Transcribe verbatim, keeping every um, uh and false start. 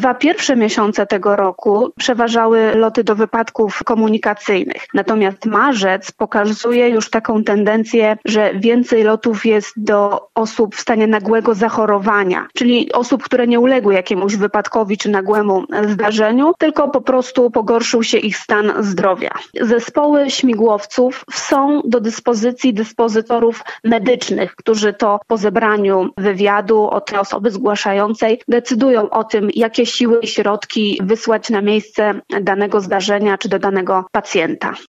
dwa pierwsze miesiące tego roku przeważały loty do wypadków komunikacyjnych. Natomiast marzec pokazuje już taką tendencję, że więcej lotów jest do osób w stanie nagłego zachorowania, czyli osób, które nie uległy jakiemuś wypadkowi czy nagłemu zdarzeniu, tylko po prostu pogorszył się ich stan zdrowia. Zespoły śmigłowców są do dyspozycji dyspozytorów medycznych, którzy to po zebraniu wywiadu od tej osoby zgłaszającej decydują o tym, jakie siły i środki wysłać na miejsce danego zdarzenia czy do danego pacjenta.